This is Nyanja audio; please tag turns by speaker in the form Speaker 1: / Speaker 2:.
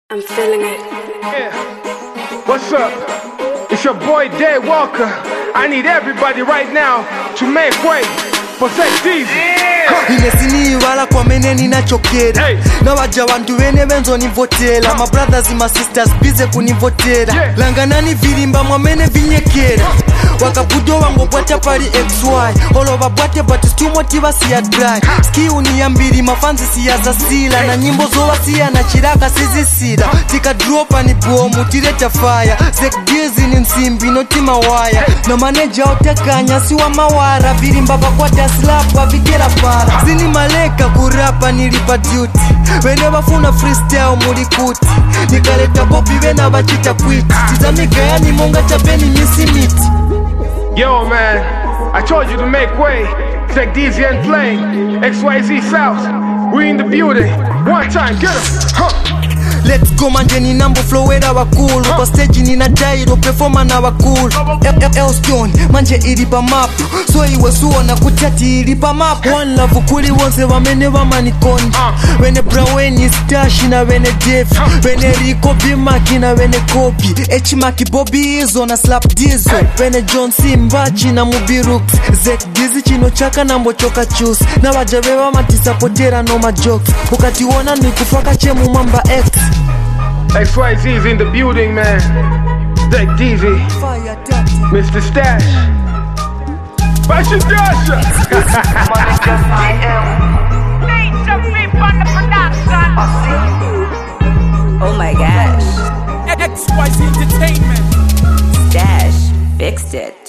Speaker 1: I'm feeling it.
Speaker 2: Yeah. What's up? It's your boy Dave Walker. I need everybody right now to make way for Zek Deezy.
Speaker 3: Inesiwala kwa mene ninachokera
Speaker 2: Hey.
Speaker 3: Na waja wantu wene wenzo nivotela My brothers and my sisters bize kunivotera Langanani vilimba mwamene vinyekera Wakabudo wango bwata pari XY Oloba bwate but stumotiva siya dry Ski uniambiri mafanzi siya zasila Na nyimbo zowa siya na chiraka sizisira Tika dropa ni bomu tireta fire Zek Deezy ni nsimbi noti mawaya Na maneja otakanya siwa mawara Vilimba bakwata slap wavikera para Zini maleka kurapa nilipa duty Wene wafuna freestyle mulikuti Nikaleta bopi wena wachita kwiti Tizamika yani monga chapeni misimiti.
Speaker 2: Yo man, I told you to make way. Zek Deezy and Flame, XYZ South. We in the building. One time, get 'em. Huh.
Speaker 3: Let's go manje ni nambo flowera wakulu Kwa stage ni na jairo performa na wakulu Elstone manje ilipa map So iwe suo na kutati ilipa map One love kuli wonse wamene wamanikoni Wene braweni stash na wene def Wene Rico Bimaki na wene Kobi Echimaki Bobby Izo na Slap Dizo Wene John C Mbachi na Mubirux Zek Deezy chino chaka na mbochoka chus Na wajawewa matisa potera no majokes Ukati wona ni kufaka chemu mamba X
Speaker 2: XYZ's in the building, man. Zek Deezy, Mr. Stash. Fashion Dasher.
Speaker 1: Oh my gosh.
Speaker 4: XYZ Entertainment.
Speaker 1: Stash fixed it.